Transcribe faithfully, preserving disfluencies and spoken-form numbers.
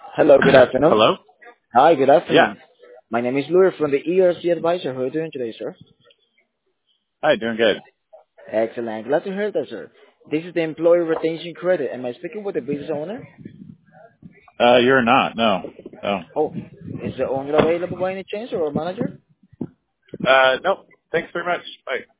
Hello, good afternoon. Hello? Hi, good Yeah. afternoon. My name is Louis from the E R C Advisor. How are you doing today, sir? Hi, doing good. Excellent. Glad to hear that, sir. This is the Employee Retention Credit. Am I speaking with the business owner? Uh, you're not, no. No. Oh, is the owner available by any chance or a manager? Uh, nope. Thanks very much. Bye.